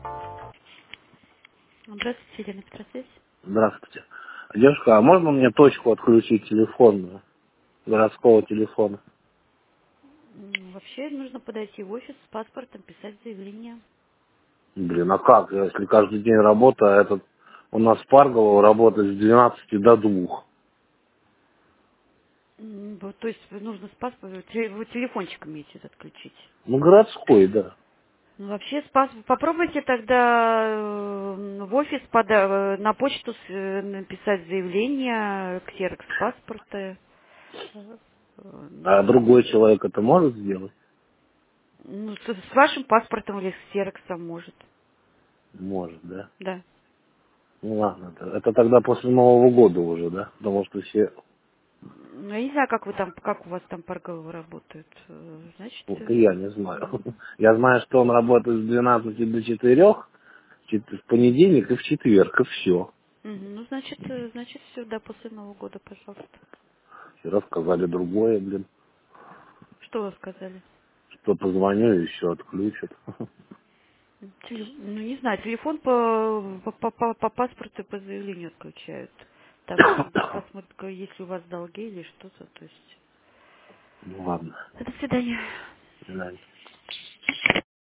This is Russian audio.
Здравствуйте, Елена Петросвязь. Здравствуйте. Девушка, а можно мне точку отключить телефонную, городского телефона? Вообще нужно подойти в офис с паспортом, писать заявление. Блин, а как, если каждый день работа, а этот у нас Парголов работает с 12 до 2. Вот, то есть нужно с паспортом, вы телефончик имеете отключить. Ну, городской, да. Ну, вообще попробуйте тогда в офис на почту написать заявление, ксерокс паспорта. А другой человек это может сделать? Ну, с вашим паспортом или с ксероксом может. Может, да. Да. Ну ладно, это тогда после Нового года уже, да? Потому что все, Я не знаю, как у вас там парковые работают. Значит, вот и я не знаю. Я знаю, что он работает с 12 до 4, в понедельник и в четверг, и все. ну, значит, сюда после Нового года, пожалуйста. Вчера сказали другое, блин, Что вы сказали? что позвоню и все отключат. Ну, не знаю, телефон по паспорту и по заявлению отключают. Там посмотрят, если у вас долги или что-то, то есть. Ну ладно. До свидания. До свидания.